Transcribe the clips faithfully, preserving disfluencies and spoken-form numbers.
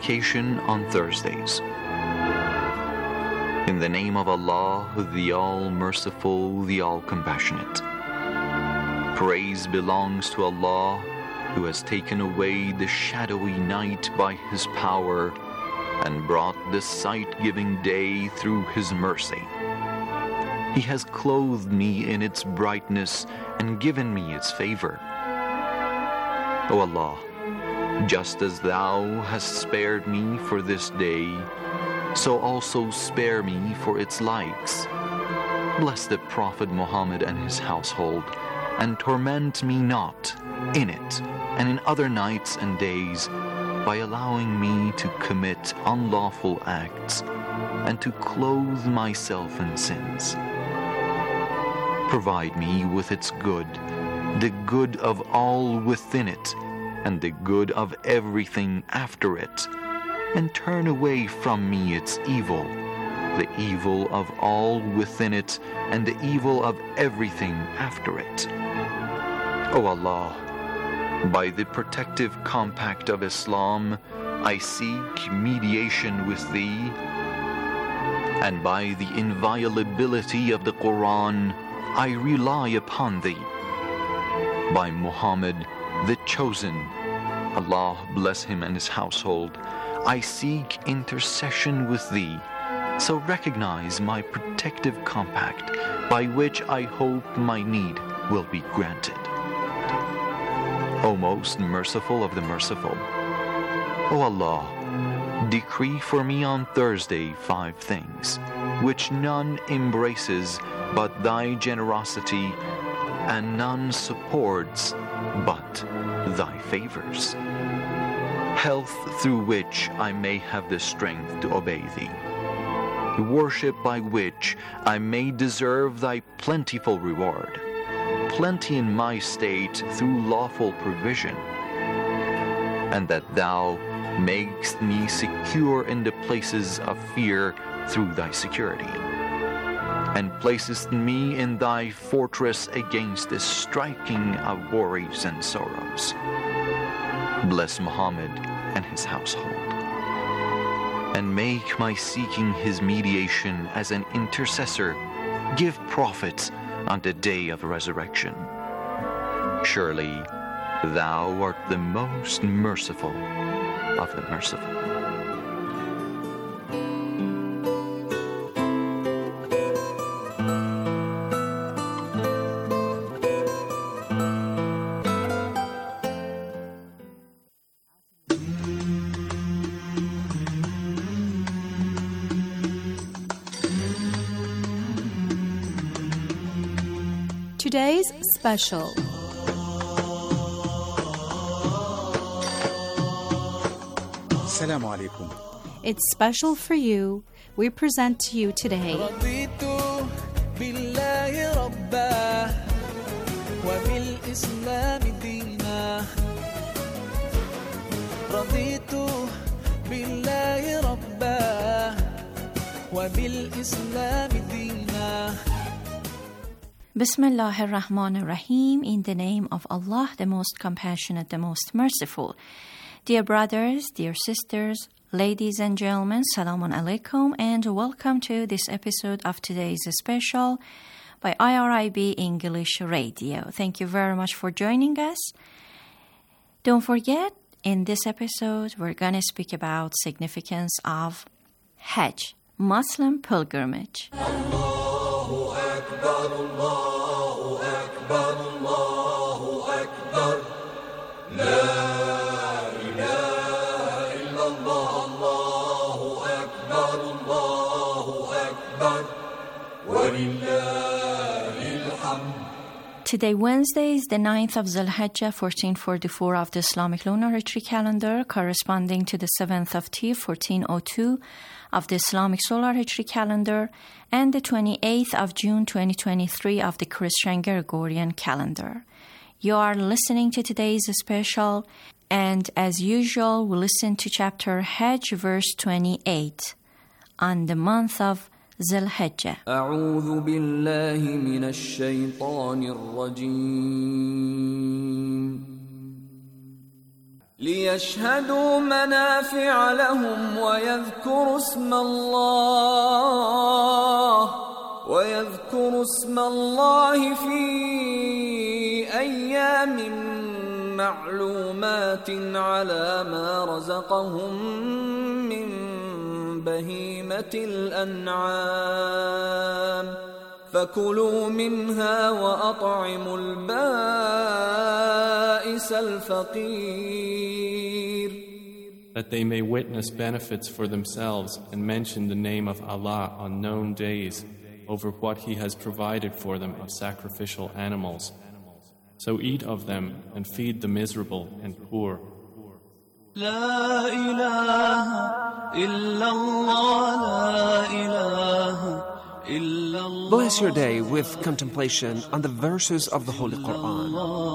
supplication on Thursdays. In the name of Allah, the All-Merciful, the All-Compassionate. Praise belongs to Allah, who has taken away the shadowy night by His power and brought the sight-giving day through His mercy. He has clothed me in its brightness and given me its favor. O Allah, just as Thou hast spared me for this day, so also spare me for its likes. Bless the Prophet Muhammad and his household, and torment me not in it and in other nights and days by allowing me to commit unlawful acts and to clothe myself in sins. Provide me with its good, the good of all within it, and the good of everything after it, and turn away from me its evil, the evil of all within it, and the evil of everything after it. O Allah, by the protective compact of Islam, I seek mediation with Thee, and by the inviolability of the Quran, I rely upon Thee. By Muhammad, the Chosen, Allah bless him and his household, I seek intercession with Thee, so recognize my protective compact, by which I hope my need will be granted. O most merciful of the merciful, O Allah, decree for me on Thursday five things, which none embraces but Thy generosity, and none supports but Thy favors. Health through which I may have the strength to obey Thee. Worship by which I may deserve Thy plentiful reward. Plenty in my state through lawful provision. And that Thou makest me secure in the places of fear through Thy security. And placest me in Thy fortress against the striking of worries and sorrows. Bless Muhammad and his household, and make my seeking his mediation as an intercessor give profit on the day of resurrection. Surely Thou art the most merciful of the merciful. Today's special. Assalamu alaikum. It's special for you. We present to you today Bismillah ar-Rahman ar-Rahim, in the name of Allah, the most compassionate, the most merciful. Dear brothers, dear sisters, ladies and gentlemen, Salamun alaikum, and welcome to this episode of today's special by I R I B English Radio. Thank you very much for joining us. Don't forget, in this episode, we're going to speak about significance of Hajj, Muslim pilgrimage. Allahu Akbar, Allahu Akbar, Allahu Akbar, La ilaha illallah, Allahu Akbar, Allahu Akbar, walillahil hamd. Today, Wednesday, is the ninth of Zulhijjah, fourteen forty-four of the Islamic Lunar Hijri calendar, corresponding to the seventh of Tir, fourteen oh two of the Islamic Solar Hijri calendar, and the twenty-eighth of June, twenty twenty-three of the Christian Gregorian calendar. You are listening to today's special, and as usual, we listen to chapter Hajj, verse twenty-eight, on the month of Zulhijjah. أعوذ بالله من الشيطان الرجيم ليشهدوا منافع لهم ويذكروا اسم الله ويذكروا اسم الله في أيام معلومات على ما رزقهم من بهيمة الأنعام فكلوا منها وأطعموا البائس الفقير. That they may witness benefits for themselves and mention the name of Allah on known days over what He has provided for them of sacrificial animals. So eat of them and feed the miserable and poor. La ilaha illallah, la ilaha illallah. Bless your day with contemplation on the verses of the Holy Quran.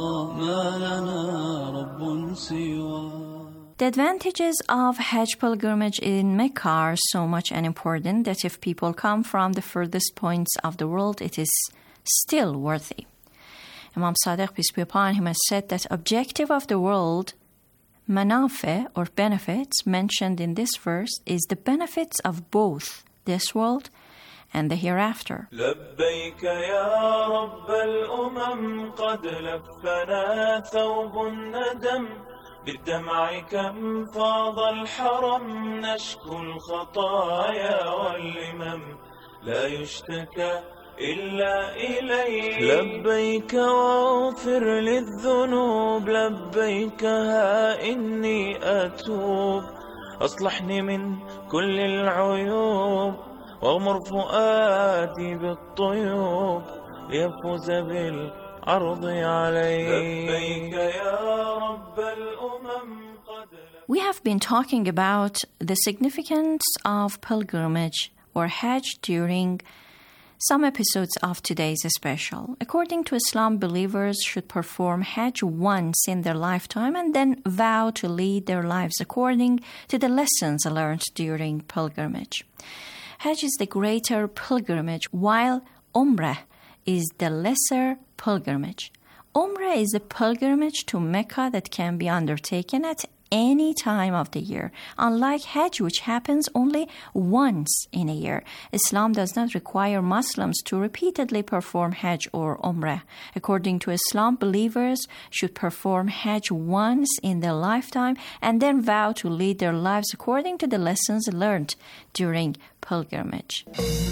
The advantages of Hajj pilgrimage in Mecca are so much and important that if people come from the furthest points of the world, it is still worthy. Imam Sadiq, peace be upon him, has said that objective of the world, manafe or benefits, mentioned in this verse is the benefits of both this world and the hereafter. لبيك يا رب الأمم قد لفنا ثوب الندم بالدمع كم فاض الحرم نشكو الخطايا واللمم لا يشتكى إلا إليك لبيك واغفر للذنوب لبيك ها إني أتوب أصلحني من كل العيوب واغمر فؤادي بالطيوب ليفوز بالعرض عليك لبيك يا رب الأمم. We have been talking about the significance of pilgrimage or Hajj during some episodes of today's special. According to Islam, believers should perform Hajj once in their lifetime and then vow to lead their lives according to the lessons learned during pilgrimage. Hajj is the greater pilgrimage, while Umrah is the lesser pilgrimage. Umrah is a pilgrimage to Mecca that can be undertaken at any time of the year, unlike Hajj, which happens only once in a year. Islam does not require Muslims to repeatedly perform Hajj or Umrah. According to Islam, believers should perform Hajj once in their lifetime and then vow to lead their lives according to the lessons learned during pilgrimage.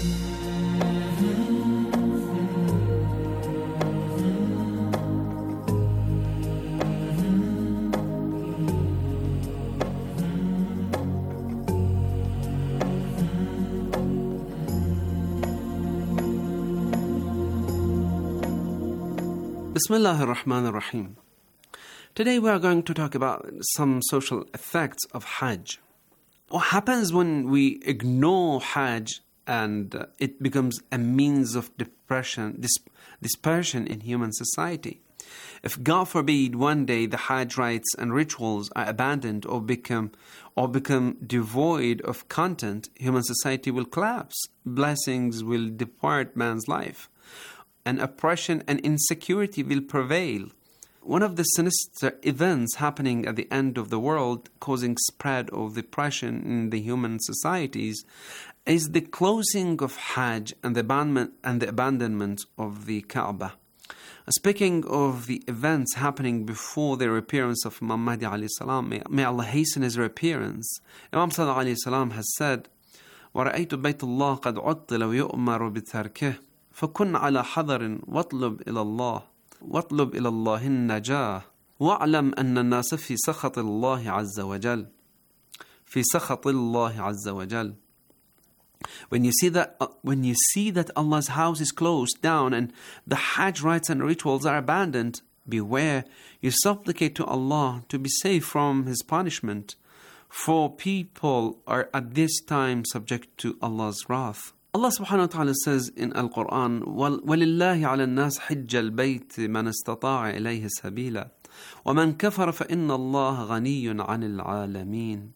Bismillah ar-Rahman ar-Rahim. Today we are going to talk about some social effects of Hajj. What happens when we ignore Hajj and uh, it becomes a means of depression, dis- dispersion in human society? If, God forbid, one day the Hajj rites and rituals are abandoned or become or become devoid of content, human society will collapse. Blessings will depart man's life. And oppression and insecurity will prevail. One of the sinister events happening at the end of the world, causing spread of depression in the human societies, is the closing of Hajj and the abandonment, and the abandonment of the Kaaba. Speaking of the events happening before the appearance of Imam Mahdi alayhi salam, may, may Allah hasten his appearance, Imam Sallallahu alayhi salam has said, وَرَأَيْتُ بَيْتُ اللَّهِ قَدْ عُطِّلَ وَيُؤْمَرُ بِتَرْكِهِ فكن على حذر واطلب إلى الله واطلب إلى الله النجاة واعلم أن الناس في سخط الله عز وجل في سخط الله عز وجل. When you see that uh, when you see that Allah's house is closed down and the Hajj rites and rituals are abandoned, beware, you supplicate to Allah to be safe from His punishment, for people are at this time subject to Allah's wrath. Allah subhanahu wa ta'ala says in Al-Quran, وَلِلَّهِ عَلَى النَّاسِ حِجَّ الْبَيْتِ مَنْ اسْتَطَاعَ إِلَيْهِ سَبِيلًا وَمَنْ كَفَرَ فَإِنَّ اللَّهَ غَنِيٌّ عَنِ الْعَالَمِينَ.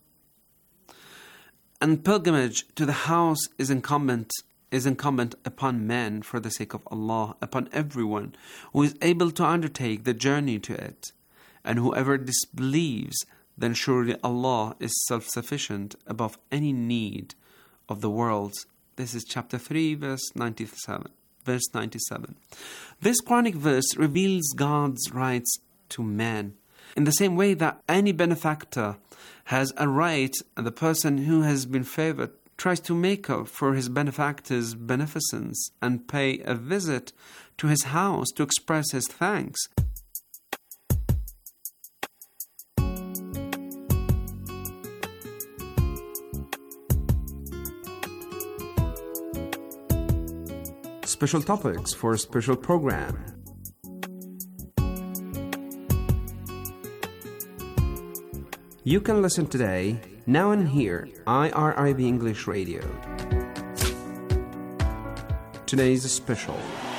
And pilgrimage to the house is incumbent is incumbent upon men for the sake of Allah, upon everyone who is able to undertake the journey to it. and whoever disbelieves, then surely Allah is self-sufficient above any need of the worlds. This is chapter three, verse ninety-seven. Verse ninety-seven. This Quranic verse reveals God's rights to man. In the same way that any benefactor has a right, and the person who has been favored tries to make up for his benefactor's beneficence and pay a visit to his house to express his thanks. Special topics for a special program. You can listen today, now and here, I R I B English Radio. Today's special.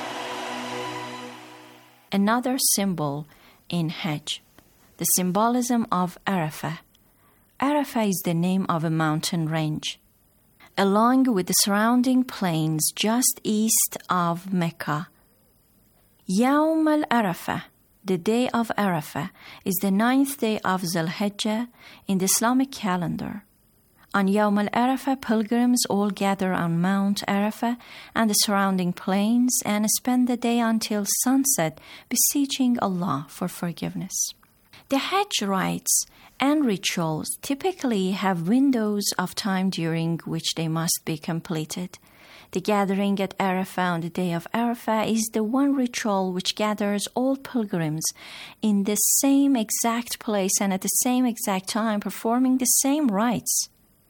Another symbol in Hajj, the symbolism of Arafah. Arafah is the name of a mountain range, along with the surrounding plains just east of Mecca. Yawm al-Arafah, the day of Arafah, is the ninth day of Zul-Hijjah in the Islamic calendar. On Yawm al-Arafah, pilgrims all gather on Mount Arafah and the surrounding plains and spend the day until sunset beseeching Allah for forgiveness. The Hajj rites and rituals typically have windows of time during which they must be completed. The gathering at Arafah on the day of Arafah is the one ritual which gathers all pilgrims in the same exact place and at the same exact time, performing the same rites.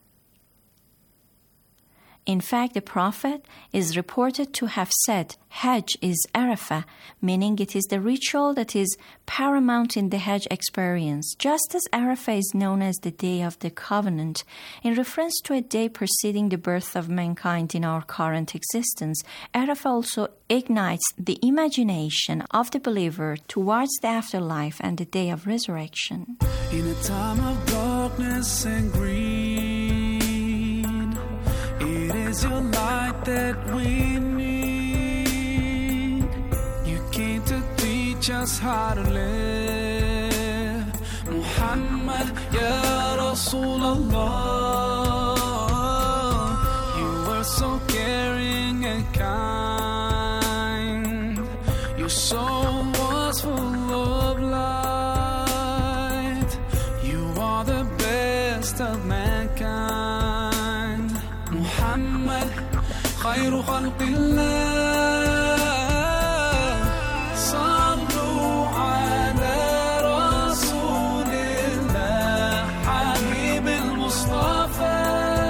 In fact, the Prophet is reported to have said, Hajj is Arafah, meaning it is the ritual that is paramount in the Hajj experience, just as Arafah is known as the Day of the Covenant, in reference to a day preceding the birth of mankind in our current existence. Arafah also ignites the imagination of the believer towards the afterlife and the day of resurrection. In a time of darkness and greed, it is your light that we need. You came to teach us how to live. Muhammad, Ya Rasulallah, you were so caring and kind. Your soul was full of light. You are the best of mankind. محمد خير خلق الله صلوا على رسول الله حبيب المصطفى.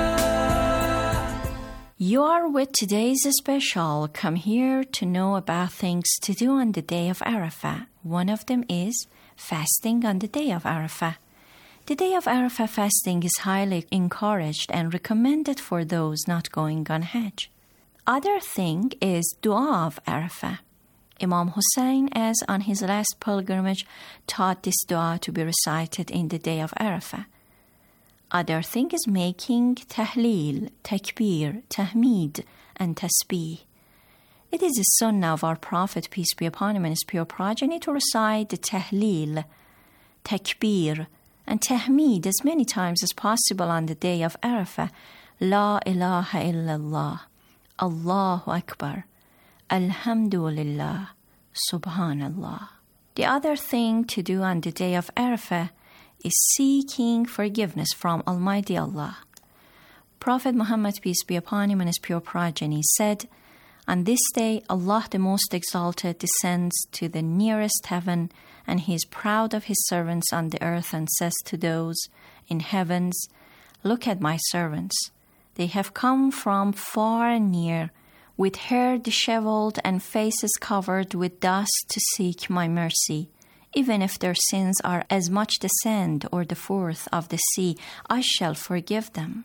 You are with today's special. Come here to know about things to do on the day of Arafah. One of them is fasting on the day of Arafah. The day of Arafah fasting is highly encouraged and recommended for those not going on Hajj. Other thing is dua of Arafah. Imam Hussein, as on his last pilgrimage, taught this dua to be recited in the day of Arafah. Other thing is making tahleel, takbir, tahmid, and tasbih. It is the sunnah of our Prophet, peace be upon him, and his pure progeny to recite the tahleel, takbir, and tahmid as many times as possible on the day of Arafah. La ilaha illallah, Allahu Akbar, Alhamdulillah, Subhanallah. The other thing to do on the day of Arafah is seeking forgiveness from Almighty Allah. Prophet Muhammad, peace be upon him, and his pure progeny said, on this day, Allah the Most Exalted descends to the nearest heaven, and He is proud of His servants on the earth and says to those in heavens, look at my servants. They have come from far and near, with hair disheveled and faces covered with dust to seek my mercy. Even if their sins are as much the sand or the froth of the sea, I shall forgive them.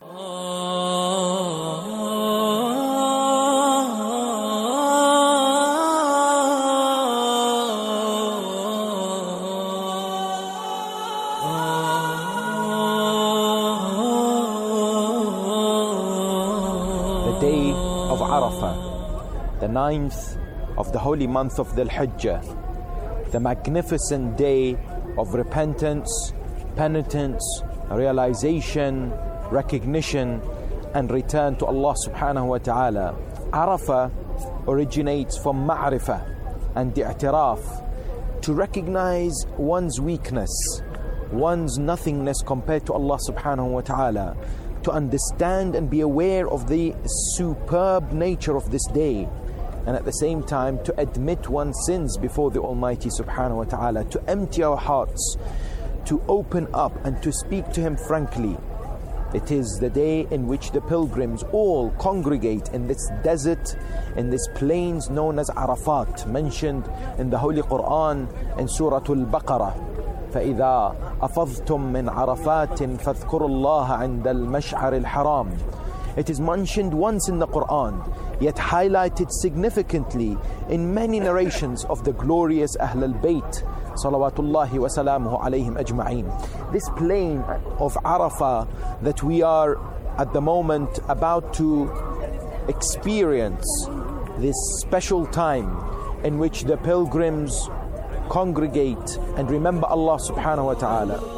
Day of Arafah, the ninth of the holy month of Dhul Hijjah, the magnificent day of repentance, penitence, realization, recognition, and return to Allah subhanahu wa ta'ala. Arafah originates from ma'rifah and i'tiraf, to recognize one's weakness, one's nothingness compared to Allah subhanahu wa ta'ala, to understand and be aware of the superb nature of this day, and at the same time to admit one's sins before the Almighty subhanahu wa ta'ala, to empty our hearts, to open up and to speak to Him frankly. It is the day in which the pilgrims all congregate in this desert, in this plains known as Arafat, mentioned in the Holy Quran in Surah Al-Baqarah. فَإِذَا أَفَضْتُم مِّنْ عَرَفَاتٍ فَاذْكُرُوا اللَّهَ عِنْدَ الْمَشْعَرِ الْحَرَامِ. It is mentioned once in the Quran, yet highlighted significantly in many narrations of the glorious Ahl al-Bayt, salawatullahi wa salamuhu alayhim ajma'een. This plain of Arafah that we are at the moment about to experience, this special time in which the pilgrims congregate and remember Allah subhanahu wa ta'ala.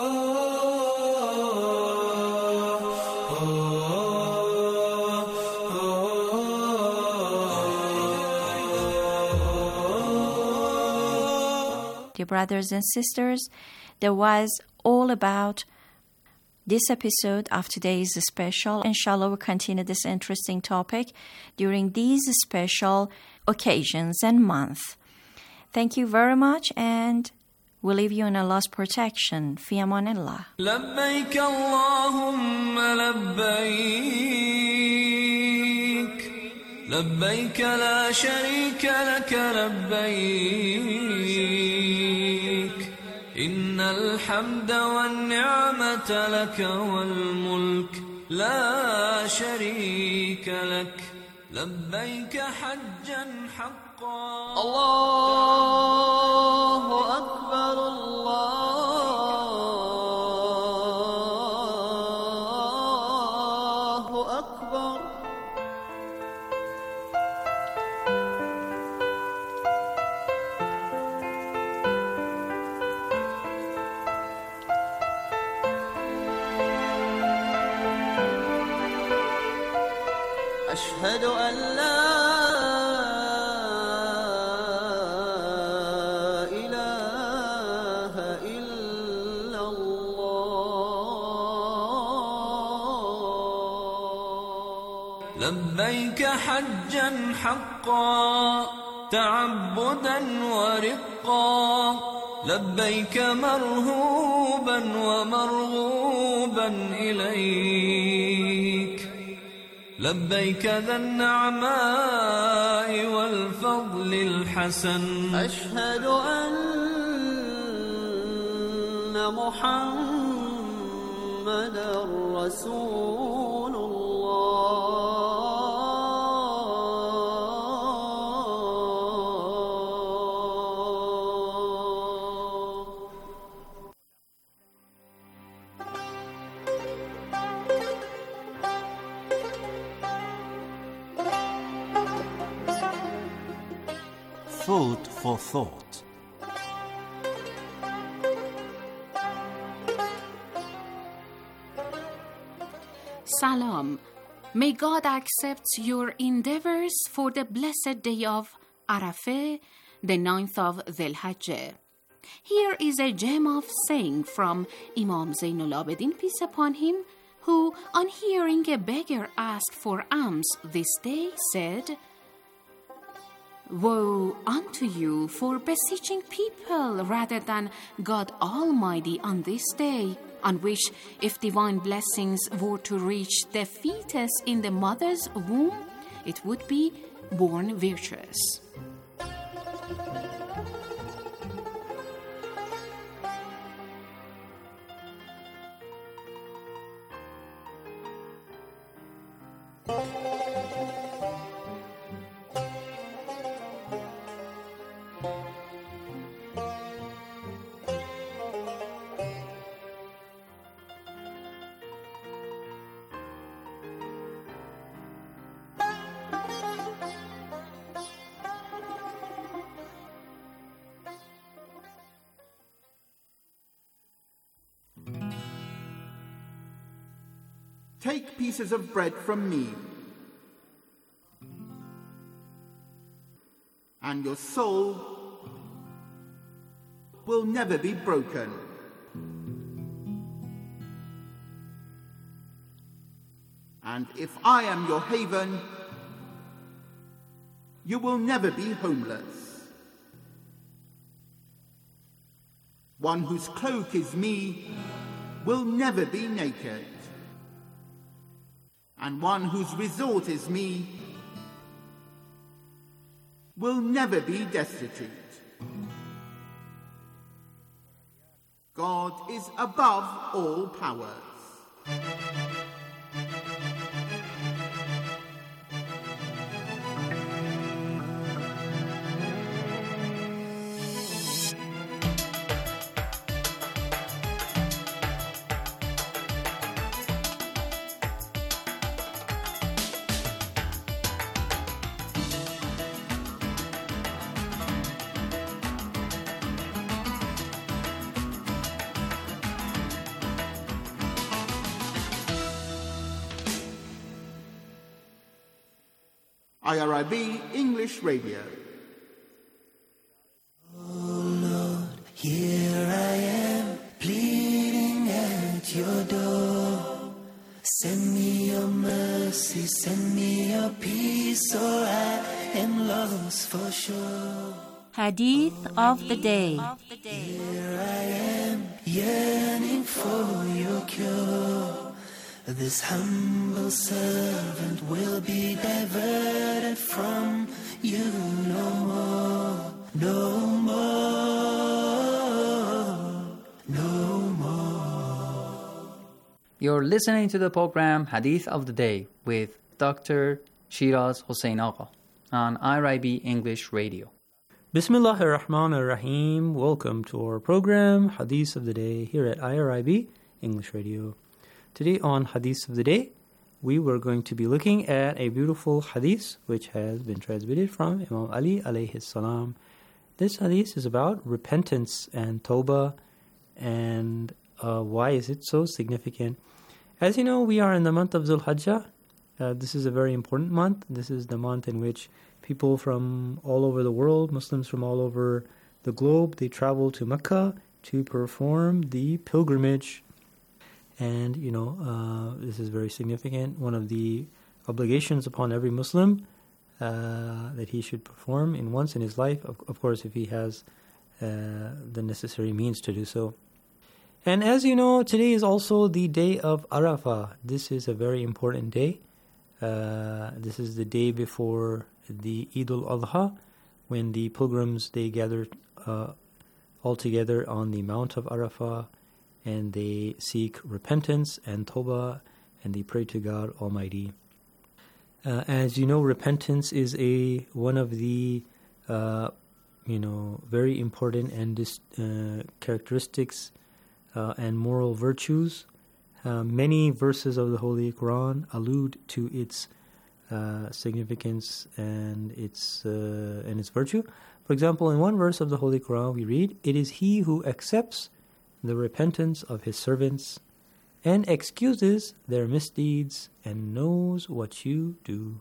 Dear brothers and sisters, that was all about this episode of today's special. Inshallah, we'll continue this interesting topic during these special occasions and months. Thank you very much, and we leave you in Allah's protection. Fi amanillah. لبيك اللهم لبيك لبيك لا شريك لك لبيك إن الحمد والنعمة لك والملك لا شريك لك لبيك حجا حقا الله أكبر الله أكبر أشهد أن لا إله إلا الله لبيك حجا حقا تعبدا ورقا لبيك مرهوبا ومرغوبا إليك لبيك ذا النعماء والفضل الحسن أشهد أن محمدا رسول Food for thought. Salam. May God accept your endeavors for the blessed day of Arafah, the ninth of Dhul Hijjah. Here is a gem of saying from Imam Zainul Abidin, peace upon him, who, on hearing a beggar ask for alms this day, said, "Woe unto you for beseeching people rather than God Almighty on this day, on which, if divine blessings were to reach the fetus in the mother's womb, it would be born virtuous." Take pieces of bread from me, and your soul will never be broken. And if I am your haven, you will never be homeless. One whose cloak is me will never be naked. And one whose resort is me will never be destitute. God is above all powers. I R I B English Radio. Oh Lord, here I am, pleading at your door. Send me your mercy, send me your peace, or I am lost for sure. Hadith of the day. Here I am, yearning for your cure. This humble servant will be diverted from you no more, no more, no more. You're listening to the program Hadith of the Day with Doctor Shiraz Hossein Agha on I R I B English Radio. Bismillahir Rahmanir Rahim. Welcome to our program Hadith of the Day here at I R I B English Radio. Today on Hadith of the Day, we were going to be looking at a beautiful hadith which has been transmitted from Imam Ali alayhi salam. This hadith is about repentance and tawbah, and uh, why is it so significant? As you know, we are in the month of Dhul Hijjah. Uh, this is a very important month. This is the month in which people from all over the world, Muslims from all over the globe, they travel to Mecca to perform the pilgrimage. And, you know, uh, this is very significant. One of the obligations upon every Muslim uh, that he should perform in once in his life, of, of course, if he has uh, the necessary means to do so. And as you know, today is also the day of Arafah. This is a very important day. Uh, this is the day before the Eid al-Adha, when the pilgrims, they gather uh, all together on the Mount of Arafah, and they seek repentance and tawbah, and they pray to God Almighty. Uh, as you know, repentance is a one of the uh, you know very important and dis, uh, characteristics uh, and moral virtues. Uh, many verses of the Holy Quran allude to its uh, significance and its uh, and its virtue. For example, in one verse of the Holy Quran, we read, "It is He who accepts the repentance of His servants and excuses their misdeeds and knows what you do."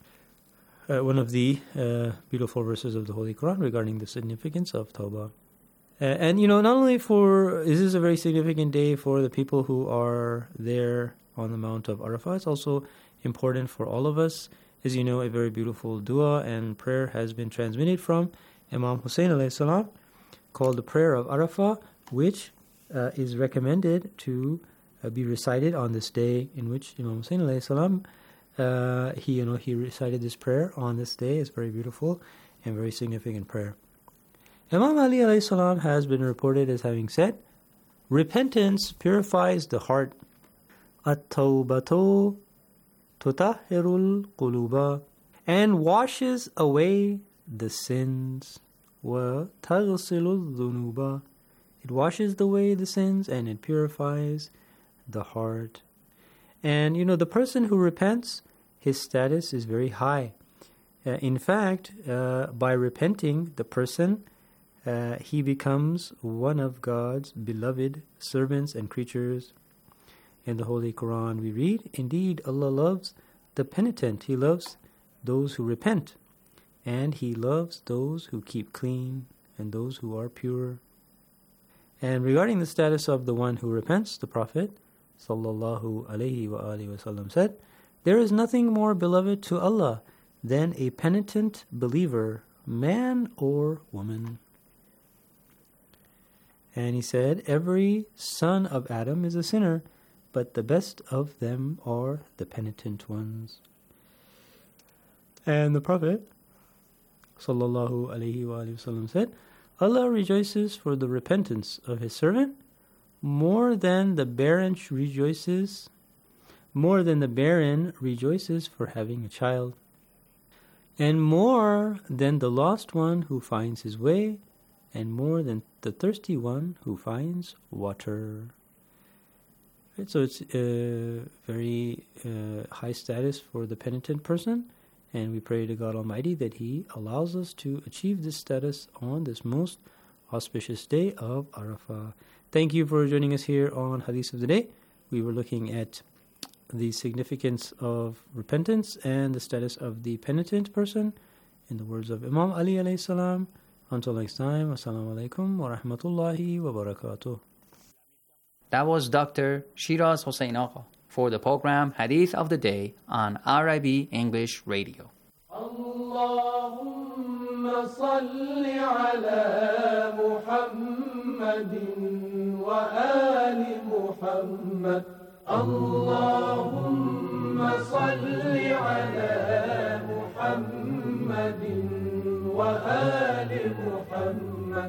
Uh, one of the uh, beautiful verses of the Holy Quran regarding the significance of Tawbah. Uh, and, you know, not only for, this is a very significant day for the people who are there on the Mount of Arafah, it's also important for all of us. As you know, a very beautiful dua and prayer has been transmitted from Imam Hussein alayhi salam called the Prayer of Arafah, which uh, is recommended to uh, be recited on this day, in which Imam Hussein alayhi salam, uh, he, you know, he recited this prayer on this day. It's very beautiful and very significant prayer. Imam Ali alayhi salam has been reported as having said, "Repentance purifies the heart. At-tawbatu tutahhirul quluba, and washes away the sins. Wa taghsilul dhunuba, it washes away the sins and it purifies the heart." And you know, the person who repents, his status is very high. Uh, in fact, uh, by repenting, the person Uh, he becomes one of God's beloved servants and creatures. In the Holy Quran we read, "Indeed, Allah loves the penitent. He loves those who repent. And He loves those who keep clean and those who are pure." And regarding the status of the one who repents, the Prophet sallallahu alaihi wa alihi wasallam said, "There is nothing more beloved to Allah than a penitent believer, man or woman." And he said, "Every son of Adam is a sinner, but the best of them are the penitent ones." And the Prophet sallallahu alaihi wasallam said, "Allah rejoices for the repentance of His servant more than the barren rejoices, more than the barren rejoices for having a child, and more than the lost one who finds his way, and more than the thirsty one who finds water." Right, so it's a very uh, high status for the penitent person, and we pray to God Almighty that He allows us to achieve this status on this most auspicious day of Arafah. Thank you for joining us here on Hadith of the Day. We were looking at the significance of repentance and the status of the penitent person in the words of Imam Ali alayhi salam. Until next time, assalamu alaikum wa rahmatullahi wa barakatuh. That was Doctor Shiraz Hossein Agha for the program Hadith of the Day on R I B English Radio. Allahumma salli ala Muhammadin wa ali Muhammad. Allahumma salli ala Muhammadin wa ali Muhammad.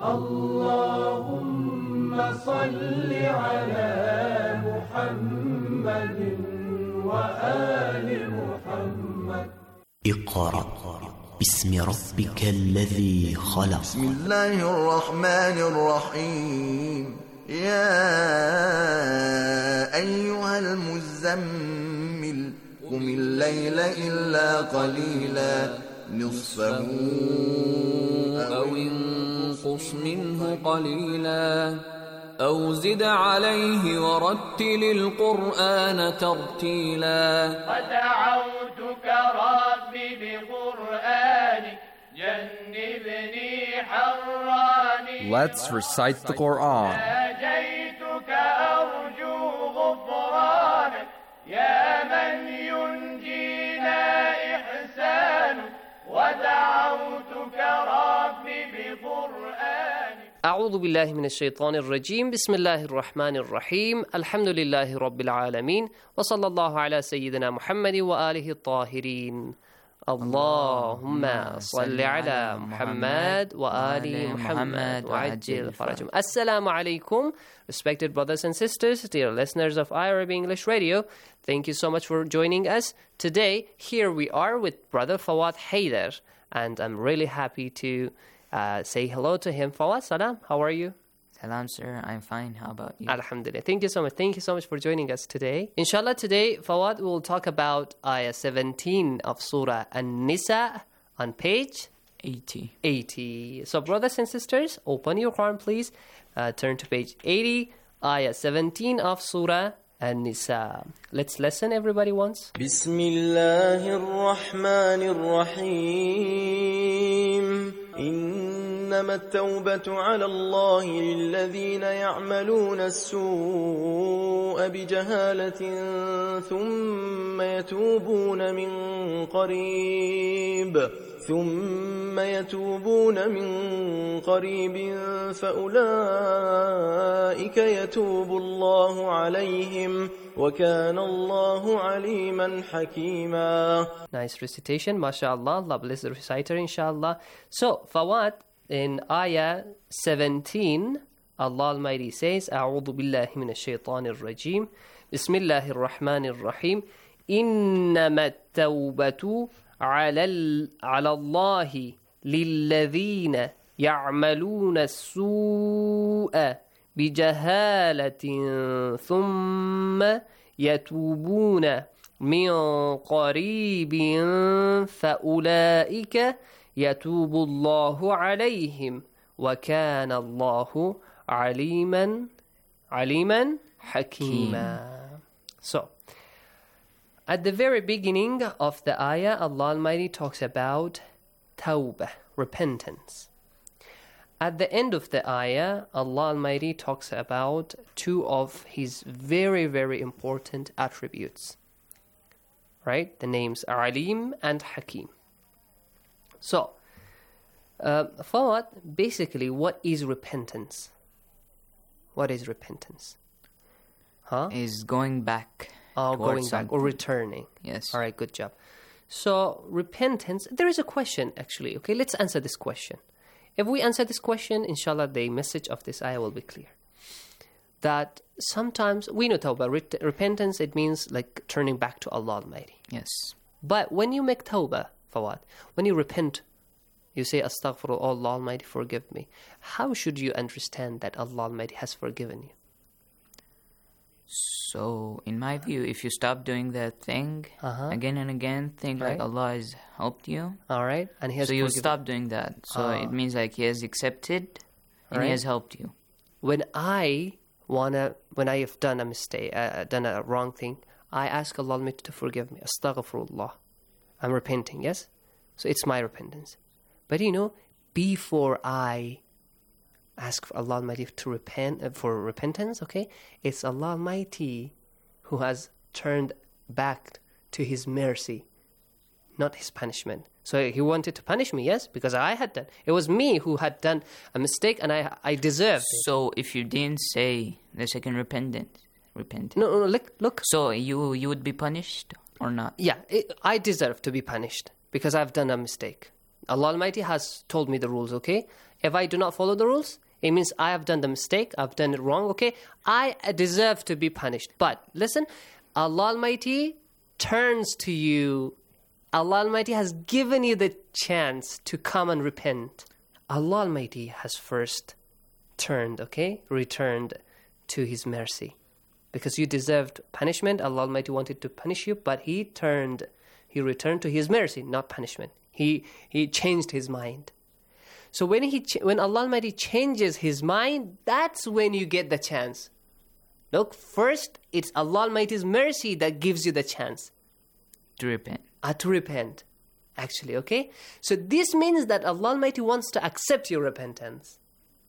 Allahumma salli ala Muhammadin wa ali Muhammad. اقرأ باسم ربك الذي خلق. بسم الله الرحمن الرحيم. يا أيها المزمل قم الليل إلا قليلا نصفه أو انقص منه قليلا أو زد عليه ورتل القرآن ترتيلا. ودعوتك ربي بقرآنك جنبني حراني. Let's recite the Quran. ناجيتك أرجو غفرانك يا من ينجينا إحسانك. ودعوتك ربي بقرآنك. أعوذ بالله من الشيطان الرجيم. بسم الله الرحمن الرحيم. الحمد لله رب العالمين وصلى الله على سيدنا محمد وآله الطاهرين. اللهم صل على محمد وآل محمد وعجل فرجهم. Assalamu alaikum, respected brothers and sisters, dear listeners of I R I B English Radio. Thank you so much for joining us. Today, here we are with Brother Fawad Haider, and I'm really happy to Uh, say hello to him. Fawad, salam, how are you? Salam, sir. I'm fine. How about you? Alhamdulillah. Thank you so much. Thank you so much for joining us today. Inshallah, today, Fawad will talk about Ayah seventeen of Surah An-Nisa on page eighty. eighty. So, brothers and sisters, open your Quran, please. Uh, turn to page eighty, Ayah seventeen of Surah An-Nisa. Let's listen, everybody, once. Bismillahir Rahmanir Rahim. إنما التوبة على الله للذين يعملون السوء بجهالة ثم يتوبون من قريب ثم يتوبون من قريب فأولئك يتوب الله عليهم وكان الله عليما حكيما. Nice recitation, mashallah. Allah bless the reciter, inshallah. So, Fawad, in Ayah seventeen, Allah Almighty says, أعوذ بالله من الشيطان الرجيم بسم الله الرحمن الرحيم إنما التوبة على على الله للذين يعملون السوء بجهالة ثم يتوبون من قريب فأولئك يتوب الله عليهم وكان الله عليما عليما حكيما. So, at the very beginning of the ayah, Allah Almighty talks about tawbah, repentance. At the end of the ayah, Allah Almighty talks about two of His very, very important attributes. Right? The names Alim and Hakim. So, uh, Fawad, basically, what is repentance? What is repentance? Huh? Is going back. Oh, going something. back or returning. Yes. All right, good job. So, repentance, there is a question actually. Okay, let's answer this question. If we answer this question, inshallah, the message of this ayah will be clear. That sometimes, we know tawbah, ret- repentance, it means like turning back to Allah Almighty. Yes. But when you make tawbah, Fawad, when you repent, you say, Astaghfirullah, Allah Almighty, forgive me. How should you understand that Allah Almighty has forgiven you? So, in my view, if you stop doing that thing uh-huh. again and again, think right. like Allah has helped you. All right. And He has So you forgiven. stop doing that. So uh, it means like He has accepted and right. He has helped you. When I wanna, when I have done a mistake, uh, done a wrong thing, I ask Allah Almighty to forgive me. Astaghfirullah. I'm repenting, yes? So it's my repentance. But you know, before I ask for Allah Almighty to repent, uh, for repentance, okay? It's Allah Almighty who has turned back to His mercy, not His punishment. So He wanted to punish me, yes? Because I had done. It was me who had done a mistake and I I deserved it. So if you didn't say the second repentance, repent. No, no, look, look. So you you would be punished or not? Yeah, it, I deserve to be punished because I've done a mistake. Allah Almighty has told me the rules, okay? If I do not follow the rules, it means I have done the mistake, I've done it wrong, okay? I deserve to be punished. But listen, Allah Almighty turns to you. Allah Almighty has given you the chance to come and repent. Allah Almighty has first turned, okay? Returned to His mercy. Because you deserved punishment, Allah Almighty wanted to punish you, but He turned, He returned to His mercy, not punishment. He He changed His mind. So when he ch- when Allah Almighty changes His mind, that's when you get the chance. Look, first, it's Allah Almighty's mercy that gives you the chance. To repent. Uh, to repent, actually, okay? So this means that Allah Almighty wants to accept your repentance.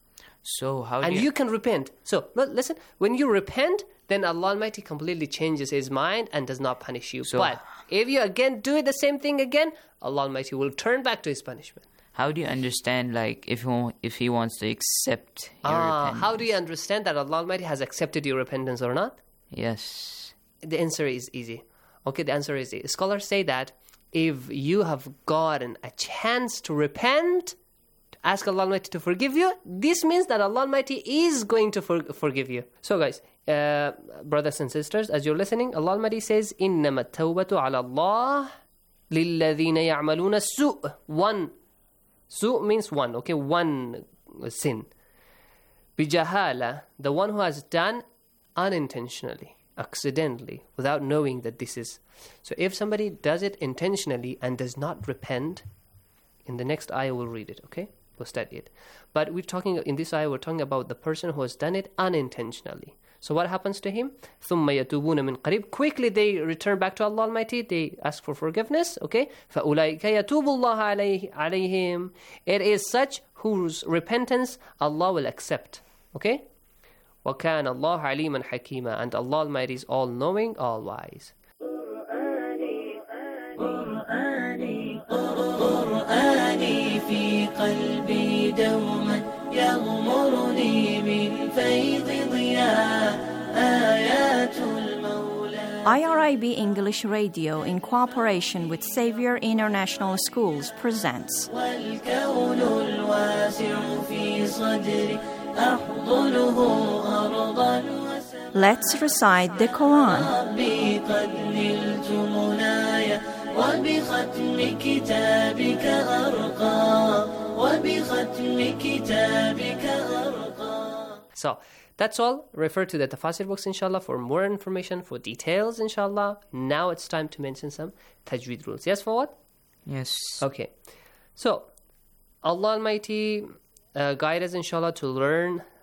So how And do you... you can repent. So, look, listen, when you repent, then Allah Almighty completely changes His mind and does not punish you. So- But if you again do it the same thing again, Allah Almighty will turn back to His punishment. How do you understand, like, if he, if he wants to accept your Ah, repentance? how do you understand that Allah Almighty has accepted your repentance or not? Yes. The answer is easy. Okay, the answer is easy. Scholars say that if you have gotten a chance to repent, to ask Allah Almighty to forgive you, this means that Allah Almighty is going to for- forgive you. So guys, uh, brothers and sisters, as you're listening, Allah Almighty says, إِنَّمَا التَّوْبَةُ عَلَى اللَّهِ لِلَّذِينَ يَعْمَلُونَ السُّوءَ One. Su' means one, okay? One sin. Bijahala, the one who has done unintentionally, accidentally, without knowing that this is. So if somebody does it intentionally and does not repent, in the next ayah we'll read it, okay? We'll study it. But we're talking, in this ayah, we're talking about the person who has done it unintentionally. So what happens to him? ثُمَّ يَتُوبُونَ مِنْ قَرِيبٍ Quickly they return back to Allah Almighty. They ask for forgiveness. Okay? فَأُولَٰئِكَ يَتُوبُ اللَّهَ عَلَيْهِمْ It is such whose repentance Allah will accept. Okay? وَكَانَ اللَّهُ عَلِيمًا حَكِيمًا And Allah Almighty is all-knowing, all-wise. قرآني في قلبي دوما يغمرني من فيض ضياء آيات المولى I R I B English Radio, in cooperation with Xavier International Schools, presents والكون الواسع في صدري أحضنه أرضا وسماء Let's recite the Quran. ربي قد نلت منايا وبختم كتابك أرقى وبختم كتابك أرقى So, that's all. Refer to the Tafasir books, inshallah, for more information, for details, inshallah. Now it's time to mention some Tajweed rules. Yes, for what? Yes. Okay. So, Allah Almighty uh, guide us, inshallah, to learn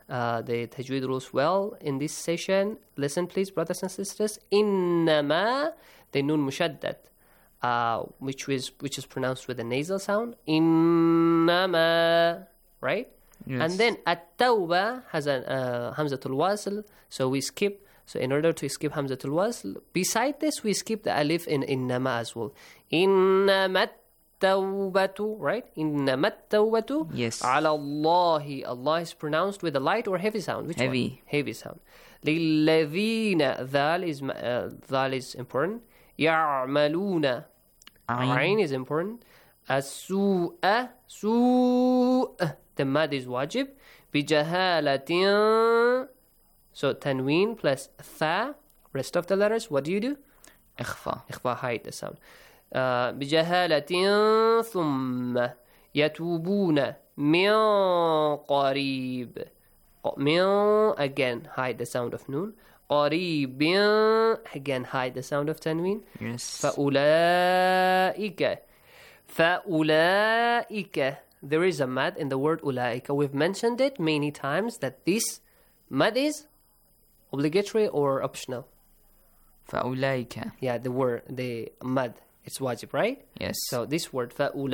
uh, the tajweed rules well in this session. Listen, please, brothers and sisters. Innama, the nun mushaddad, uh, which is which is pronounced with a nasal sound. Innama, right? Yes. And then at-tawbah has a uh, hamzatul wasl, so we skip. So in order to skip hamzatul wasl, beside this we skip the alif in innama as well. Innama at-tawbatu, right? Innama at-tawbatu. Yes. Ala Allahi. Allah is pronounced with a light or heavy sound. Which Heavy. one? Heavy sound. Lilladhina. Dhal is uh, dhal is important. Ya'maluna. Ayn is important. As-su'a. Su'a. The mad is wajib. Bijahalatin. So tanween plus tha. Rest of the letters, what do you do? Ikhfa. Ikhfa, hide the sound. Uh, bijahalatin thumma yatubuna min qarib. Min, again, hide the sound of noon. Qaribin, again, hide the sound of tanween. Yes. فَأُولَئِكَ فَأُولَئِكَ. There is a mad in the word ulaika. We've mentioned it many times that this mad is obligatory or optional. فَأُولَئِكَ. Yeah, the word, the mad, it's wajib, right? Yes. So this word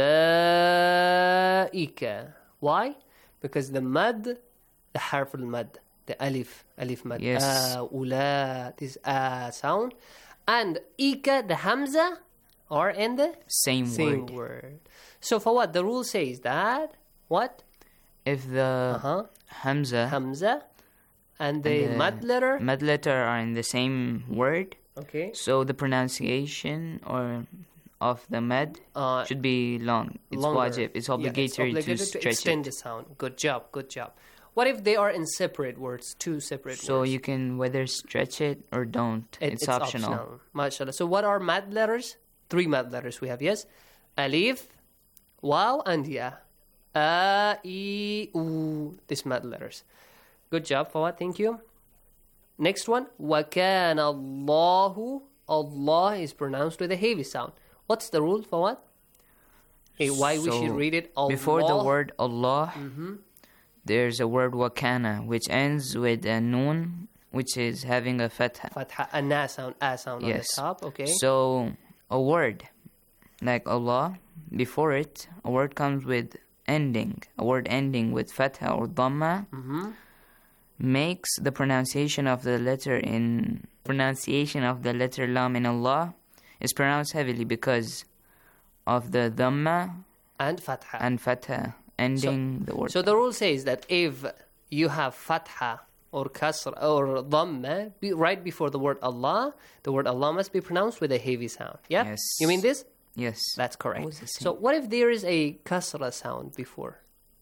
فَأُولَئِكَ. Why? Because the mad, the harf al-mad, the alif, alif mad. Yes. Uh, ula, this uh sound. And ika, the hamza, are in the Same, same word. word. So for what? The rule says that, what? If the Uh-huh. hamza, Hamza and the, and the mad letter. mad letter are in the same word, Okay. so the pronunciation or of the mad Uh, should be long. It's longer. wajib. It's Yeah, obligatory, obligatory to stretch extend it. the sound. Good job, good job. What if they are in separate words, two separate So words? you can whether stretch it or don't. It- it's, optional. MashaAllah. So what are mad letters? Three mad letters we have, yes? Alif, waw, and ya. A, E, U. These mad letters. Good job, Fawad. Thank you. Next one. وَكَانَ اللَّهُ. Allah is pronounced with a heavy sound. What's the rule, Fawad? Hey, why we So, should read it Allah? Before the word Allah, Mhm. there's a word wakana, which ends with a noon, which is having a fatha. Fatha, a na sound, a sound Yes. on the top, okay? So a word like Allah, before it, a word comes with ending, a word ending with fatha or dhamma, Mhm. makes the pronunciation of the letter in pronunciation of the letter lam in Allah is pronounced heavily because of the dhamma and fatha and fatha ending the word. So the rule says that if you have fatha or kasr or dhamma be right before the word Allah, the word Allah must be pronounced with a heavy sound. Yeah? Yes. You mean this? Yes. That's correct. Always the same. So what if there is a kasra sound before?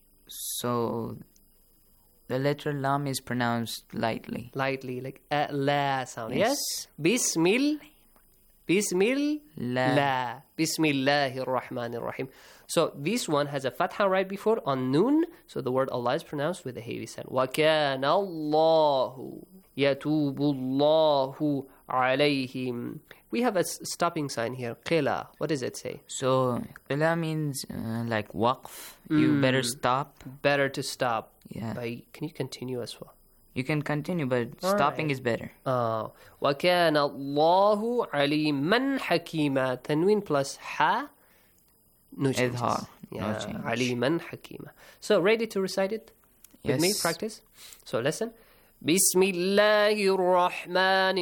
So the letter lam is pronounced lightly. Lightly, like a la sound. Yes? Yes. Bismil. Bismil. La. La. Bismillahir Rahmanir Rahim. So this one has a fatha right before on noon. So the word Allah is pronounced with a heavy sound. وَكَانَ اللَّهُ يَتُوبُ اللَّهُ عَلَيْهِمْ. We have a s- stopping sign here. Qila. What does it say? So qila means uh, like waqf. You Mm. better stop. Better to stop. Yeah. By, can you continue as well? You can continue, but All stopping right. is better. Uh, وَكَانَ اللَّهُ عَلِيمًا حَكِيمًا. Tanween plus ha. No changes. Idhar. No Yeah, change. عَلِيمًا حَكِيمًا. So ready to recite it with me? Yes. Practice. So listen. بسم الله الرحمن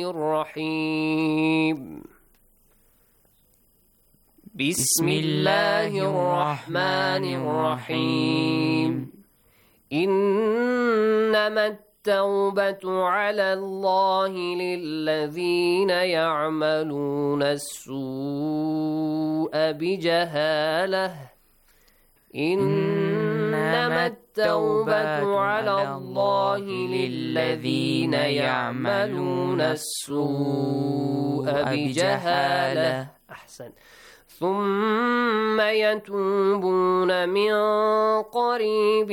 الرحيم. بسم الله الرحمن الرحيم. إنما التوبة على الله للذين يعملون السوء بجهالة. إنما التوبة على الله للذين يعملون السوء بجهالة. أحسن. ثم يتوبون من قريب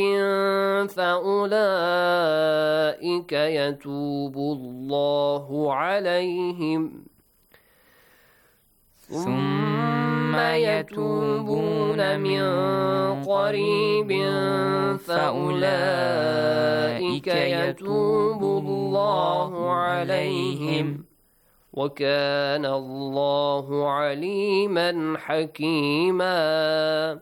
فأولئك يتوب الله عليهم. ثم ثم يتوبون من قريب فأولئك يتوب الله عليهم وكان الله عليما حكيما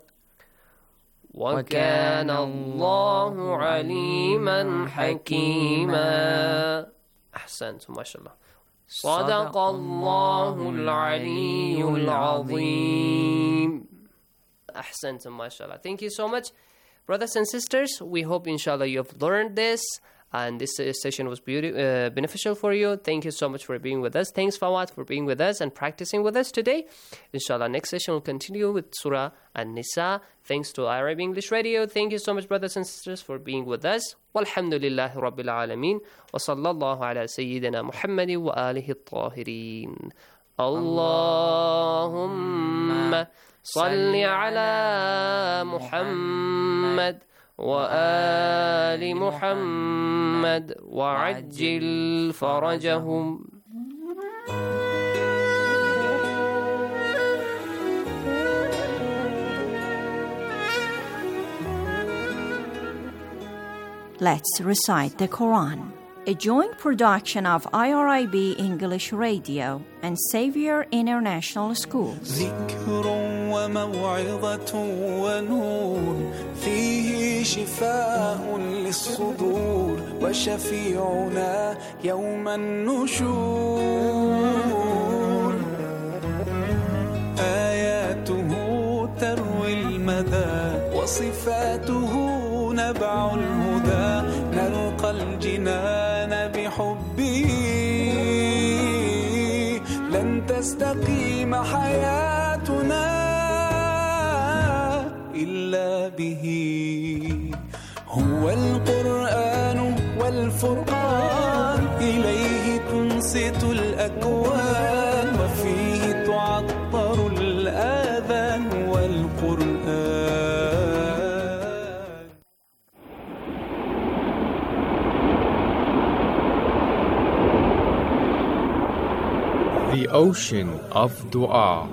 وكان الله عليما حكيما أحسنتم ما شاء الله صدق الله العلي العظيم أحسنتم ما شاء الله. Thank you so much, brothers and sisters. We hope inshallah you have learned this and this session was beauty, uh, beneficial for you. Thank you so much for being with us. Thanks Fawad for being with us and practicing with us today. Inshallah next session will continue with Surah An-Nisa. Thanks to I R I B English Radio. Thank you so much, brothers and sisters, for being with us. Walhamdulillahi Rabbil Alameen. Wa sallallahu ala Sayyidina Muhammadi wa alihi at-tahirin. Allahumma salli ala Muhammad وآل محمد وعجل فرجهم. Let's recite the Quran, a joint production of I R I B English Radio and Xavier International School. ذكر وموعظة ونور فيه شفاء للصدور وشفيعنا يوم النشور آياته تروي المدى وصفاته نبع الهدى نلقى الجنان بحبه لن تستقيم حياتنا إلا به هو القرآن والفرقان إليه تنصت الأكوان وفيه تعطر الآذان والقرآن. The ocean of dua.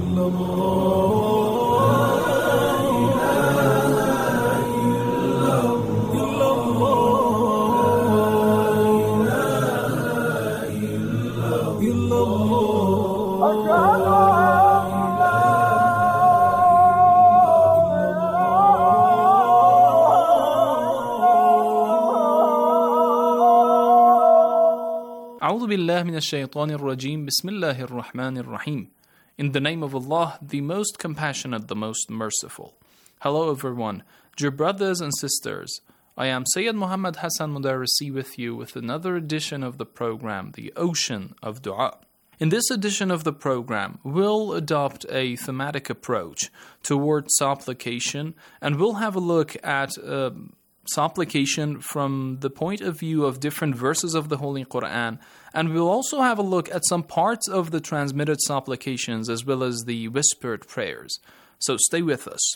أعوذ بالله من الشيطان الرجيم بسم الله الرحمن الرحيم. In the name of Allah, the most compassionate, the most merciful. Hello everyone, dear brothers and sisters. I am Sayyid Muhammad Hassan Mudarrisi with you with another edition of the program, The Ocean of Dua. In this edition of the program, we'll adopt a thematic approach towards supplication, and we'll have a look at uh, supplication from the point of view of different verses of the Holy Quran, and we'll also have a look at some parts of the transmitted supplications as well as the whispered prayers. So stay with us.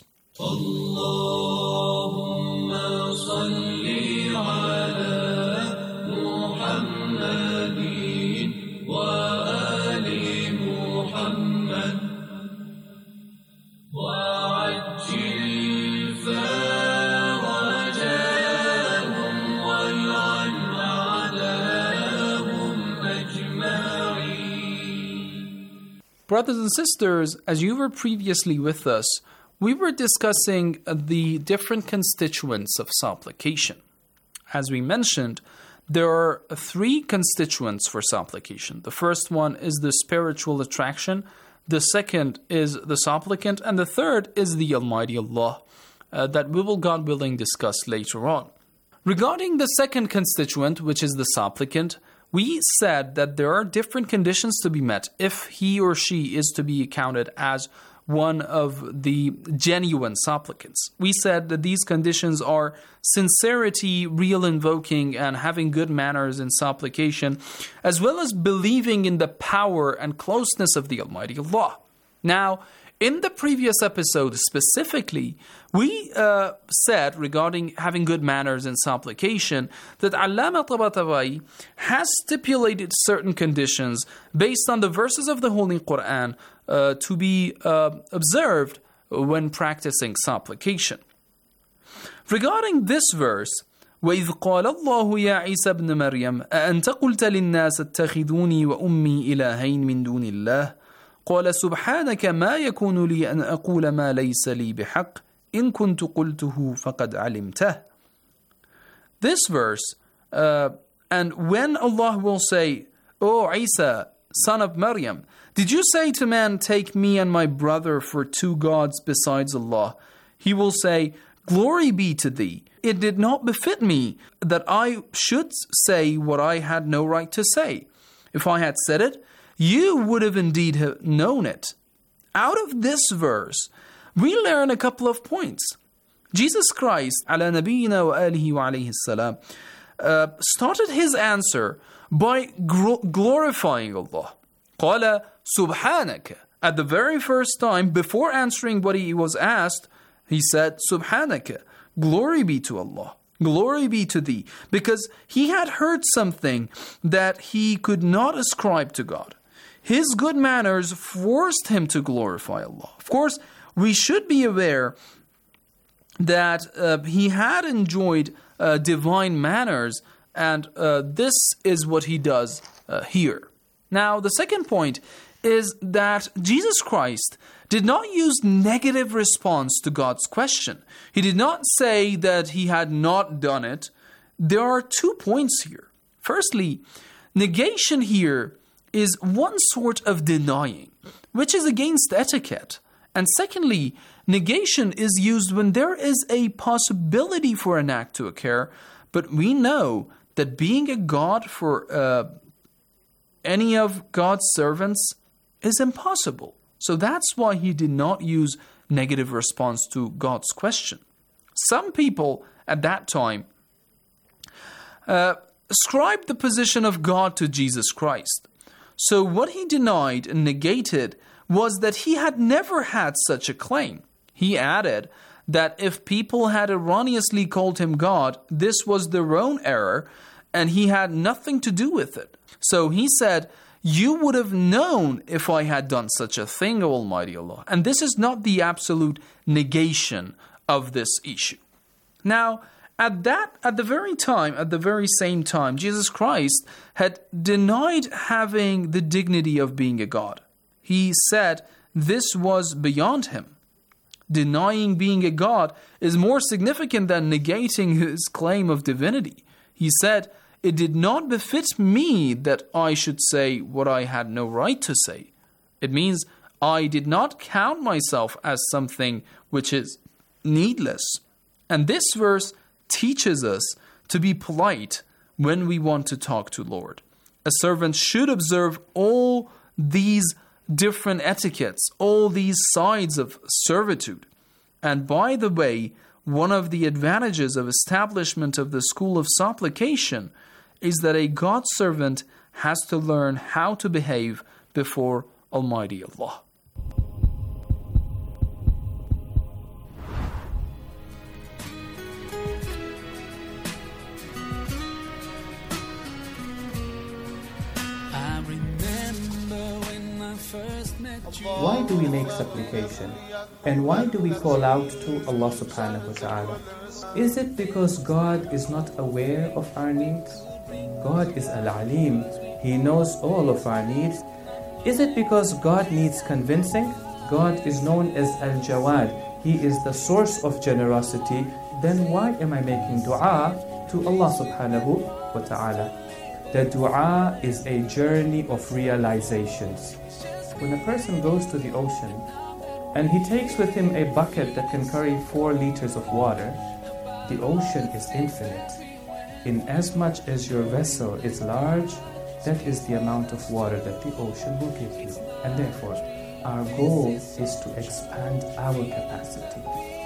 Allahumma salli ala Muhammadin wa ali Muhammad wa ajil farajahum wal'an a'dahum ajma'in. Brothers and sisters, as you were previously with us, we were discussing the different constituents of supplication. As we mentioned, there are three constituents for supplication. The first one is the spiritual attraction, the second is the supplicant, and the third is the Almighty Allah, uh, that we will, God willing, discuss later on. Regarding the second constituent, which is the supplicant, we said that there are different conditions to be met if he or she is to be counted as one of the genuine supplicants. We said that these conditions are sincerity, real invoking, and having good manners in supplication, as well as believing in the power and closeness of the Almighty Allah. Now, In the previous episode specifically, we uh, said regarding having good manners in supplication that Allama Tabatabai has stipulated certain conditions based on the verses of the Holy Quran uh, to be uh, observed when practicing supplication. Regarding this verse, وَإِذْ قَالَ اللَّهُ يَا عِيسَى ابْنَ مَرْيَمَ أَأَنْتَ قُلْتَ لِلنَّاسِ اتَّخِذُونِي وَأُمِّي إِلَٰهَيْنِ مِن دُونِ اللَّهِ قال سبحانك ما يكون لي أن أقول ما ليس لي بحق إن كنت قلته فقد علمته. This verse, uh, and when Allah will say, O Isa, son of Maryam, did you say to man, take me and my brother for two gods besides Allah? He will say, glory be to thee. It did not befit me that I should say what I had no right to say. If I had said it, you would have indeed have known it. Out of this verse, we learn a couple of points. Jesus Christ, ala nabiyyina wa alihi wa alayhi salam, uh, started his answer by gl- glorifying Allah. Qala subhanaka. At the very first time, before answering what he was asked, he said, subhanaka, glory be to Allah. Glory be to thee. Because he had heard something that he could not ascribe to God. His good manners forced him to glorify Allah. Of course, we should be aware that uh, he had enjoyed uh, divine manners, and uh, this is what he does uh, here. Now, the second point is that Jesus Christ did not use negative response to God's question. He did not say that he had not done it. There are two points here. Firstly, negation here is one sort of denying, which is against etiquette. And secondly, negation is used when there is a possibility for an act to occur, but we know that being a god for uh, any of God's servants is impossible. So that's why he did not use negative response to God's question. Some people at that time uh, ascribed the position of God to Jesus Christ. So what he denied and negated was that he had never had such a claim. He added that if people had erroneously called him God, this was their own error, and he had nothing to do with it. So he said, you would have known if I had done such a thing, O Almighty Allah. And this is not the absolute negation of this issue. Now, At that, at the very time, at the very same time, Jesus Christ had denied having the dignity of being a God. He said this was beyond him. Denying being a God is more significant than negating his claim of divinity. He said, it did not befit me that I should say what I had no right to say. It means I did not count myself as something which is needless. And this verse teaches us to be polite when we want to talk to Lord. A servant should observe all these different etiquettes, all these sides of servitude. And by the way, one of the advantages of establishment of the school of supplication is that a God servant has to learn how to behave before Almighty Allah. Why do we make supplication? And why do we call out to Allah subhanahu wa ta'ala? Is it because God is not aware of our needs? God is Al-Alim. He knows all of our needs. Is it because God needs convincing? God is known as Al-Jawad. He is the source of generosity. Then why am I making dua to Allah subhanahu wa ta'ala? The dua is a journey of realizations. When a person goes to the ocean and he takes with him a bucket that can carry four liters of water, the ocean is infinite. In as much as your vessel is large, that is the amount of water that the ocean will give you. And therefore, our goal is to expand our capacity.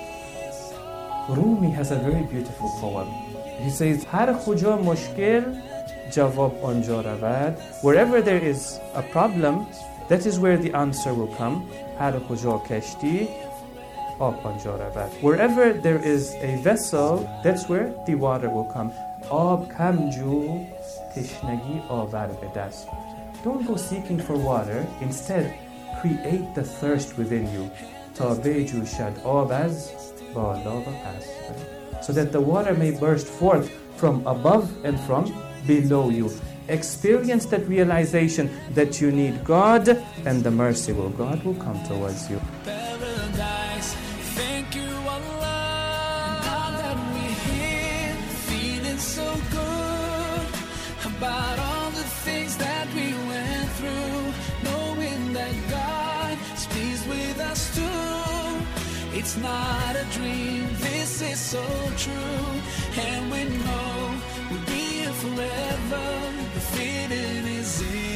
Rumi has a very beautiful poem. He says, Har khuja mushkil jawab anja ravad. Wherever there is a problem, That is where the answer will come. هر کجا کشتی آب آنجا رود. Wherever there is a vessel, that's where the water will come. آب کم جو تشنگی آور به دست. Don't go seeking for water. Instead, create the thirst within you. تا بجوشد آب از بالا و پس. So that the water may burst forth from above and from below you. Experience that realization that you need God, and the merciful God will come towards you. Paradise, thank you Allah. Now that we're here, feeling so good about all the things that we went through, knowing that God is pleased with us too. It's not a dream, this is so true, and we know we'll be here forever. The feeling is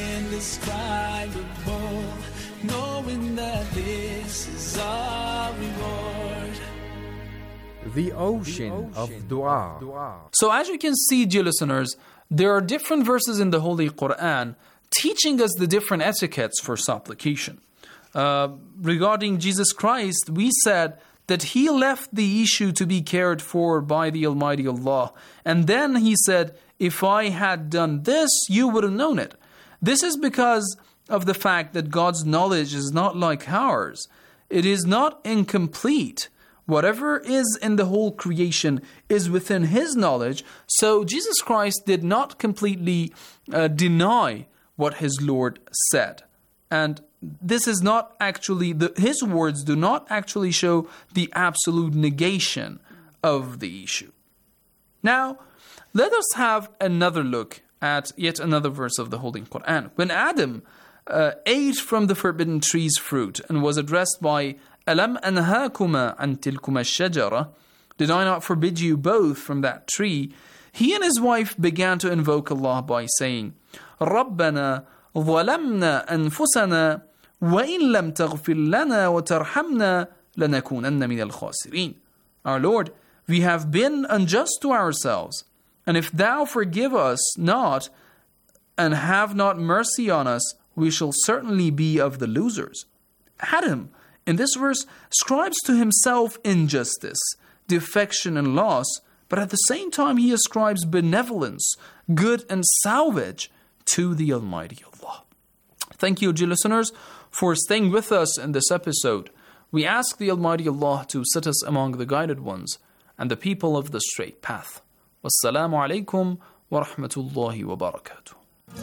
indescribable, knowing that this is our reward. The ocean of dua. So as you can see, dear listeners, there are different verses in the Holy Quran teaching us the different etiquettes for supplication. Uh, regarding Jesus Christ, we said that he left the issue to be cared for by the Almighty Allah. And then he said, if I had done this, you would have known it. This is because of the fact that God's knowledge is not like ours. It is not incomplete. Whatever is in the whole creation is within his knowledge. So Jesus Christ did not completely uh, deny what his Lord said. And this is not actually, the, his words do not actually show the absolute negation of the issue. Now, let us have another look at yet another verse of the Holy Quran. When Adam uh, ate from the forbidden tree's fruit and was addressed by Alam anhaakuma an tilkuma shajara, did I not forbid you both from that tree? He and his wife began to invoke Allah by saying, Rabbana ظلمنا أنفسنا وإن لم تغفر لنا وترحمنا لنكونن من الخاسرين. Our Lord, we have been unjust to ourselves, and if thou forgive us not and have not mercy on us, we shall certainly be of the losers. Adam, in this verse, ascribes to himself injustice, defection and loss, but at the same time he ascribes benevolence, good and salvage to the Almighty Allah. Thank you, dear listeners, for staying with us in this episode. We ask the Almighty Allah to set us among the guided ones and the people of the straight path. Wassalamu alaikum wa rahmatullahi wa barakatuh.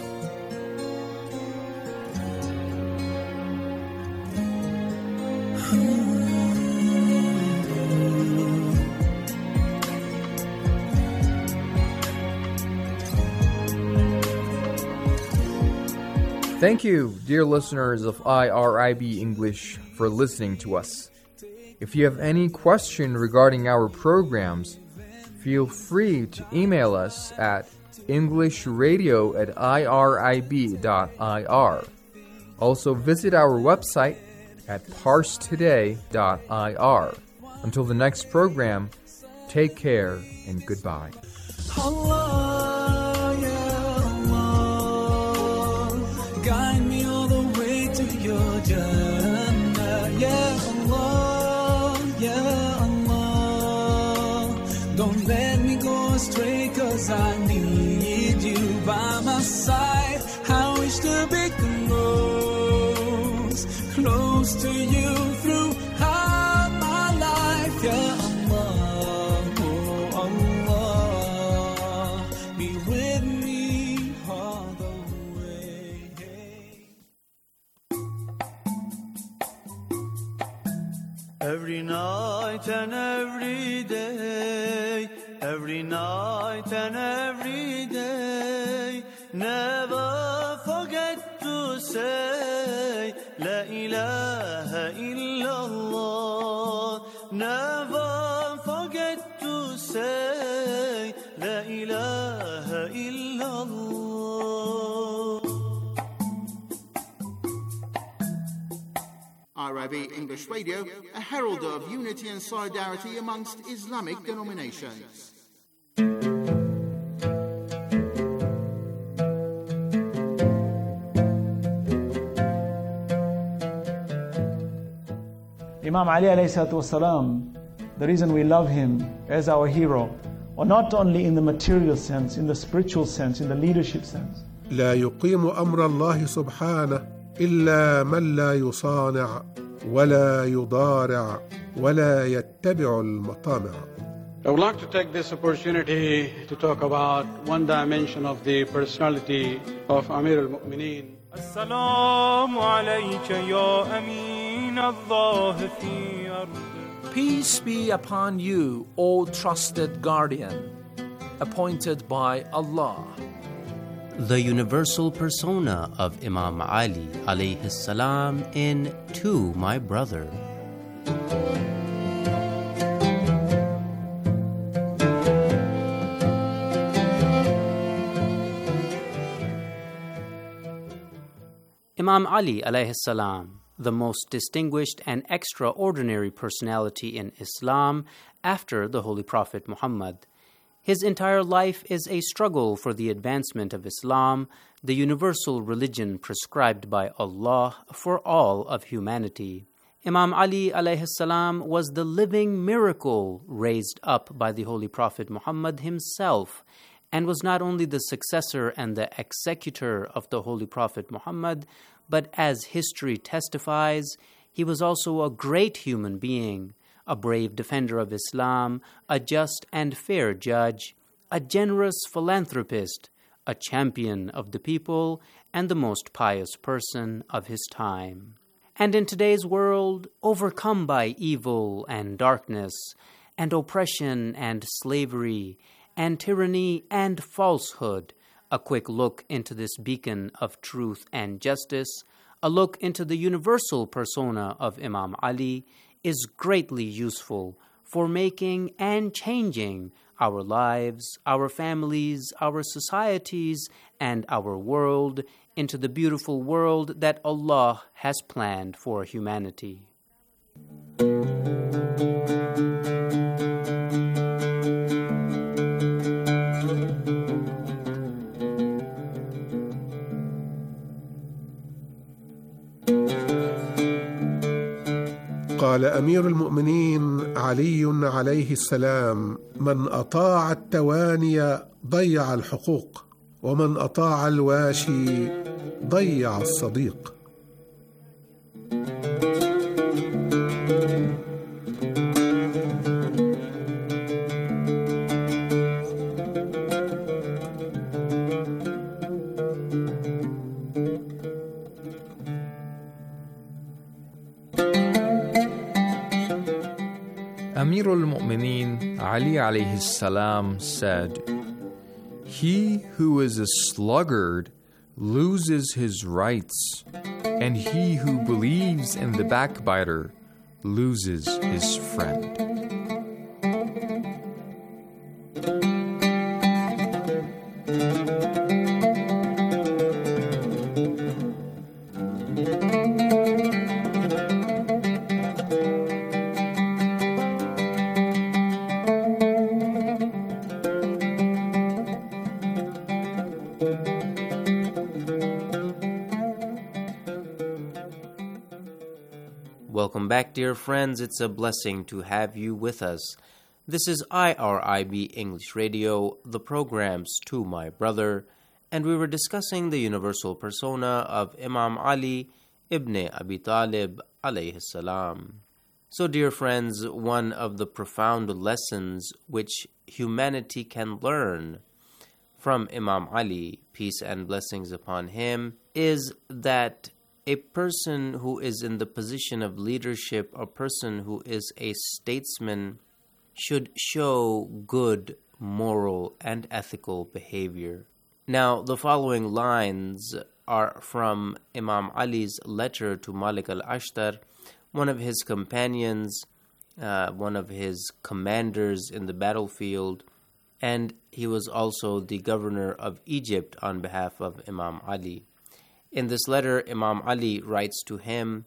Thank you, dear listeners of I R I B English, for listening to us. If you have any question regarding our programs, feel free to email us at englishradio at irib dot I R. Also visit our website at parse today dot I R. Until the next program, take care and goodbye. Allah, ya Allah, guide me all the way to your Jannah. Ya Allah, ya Allah, don't let me go astray, 'cause I need you by my side. I wish to be close, close to you throughout my life. Ya Allah, oh Allah, be with me all the way. Every night and every day, every night and every day, never forget to say La ilaha illallah. Never forget to say La ilaha illallah. I R I B English Radio, a herald of unity and solidarity amongst Islamic denominations. Imam Ali alayhi salatu wasalam, the reason we love him as our hero, or not only in the material sense, in the spiritual sense, in the leadership sense. لا يقيم أمر الله سبحانه إلا من لا يصانع ولا يضارع ولا يتبع المطامع. I would like to take this opportunity to talk about one dimension of the personality of Amir al-Mu'mineen. السلام عليك يا أمين الله في أرض. Peace be upon you, O trusted guardian, appointed by Allah. The universal persona of Imam Ali alayhi salam in To My Brother. Imam Ali alayhi salam, the most distinguished and extraordinary personality in Islam after the Holy Prophet Muhammad. His entire life is a struggle for the advancement of Islam, the universal religion prescribed by Allah for all of humanity. Imam Ali alayhi salam was the living miracle raised up by the Holy Prophet Muhammad himself, and was not only the successor and the executor of the Holy Prophet Muhammad, but as history testifies, he was also a great human being, a brave defender of Islam, a just and fair judge, a generous philanthropist, a champion of the people, and the most pious person of his time. And in today's world, overcome by evil and darkness, and oppression and slavery, and tyranny and falsehood, a quick look into this beacon of truth and justice, a look into the universal persona of Imam Ali, is greatly useful for making and changing our lives, our families, our societies, and our world into the beautiful world that Allah has planned for humanity. قال أمير المؤمنين علي عليه السلام: من أطاع التواني ضيع الحقوق، ومن أطاع الواشي ضيع الصديق. Amir al-Mu'mineen Ali alayhi salam said, "He who is a sluggard loses his rights, and he who believes in the backbiter loses his friend." Welcome back, dear friends. It's a blessing to have you with us. This is I R I B English Radio, the program's To My Brother, and we were discussing the universal persona of Imam Ali ibn Abi Talib alayhi salam. So, dear friends, one of the profound lessons which humanity can learn from Imam Ali, peace and blessings upon him, is that a person who is in the position of leadership, a person who is a statesman, should show good moral and ethical behavior. Now, the following lines are from Imam Ali's letter to Malik al-Ashtar, one of his companions, uh, one of his commanders in the battlefield, and he was also the governor of Egypt on behalf of Imam Ali. In this letter, Imam Ali writes to him,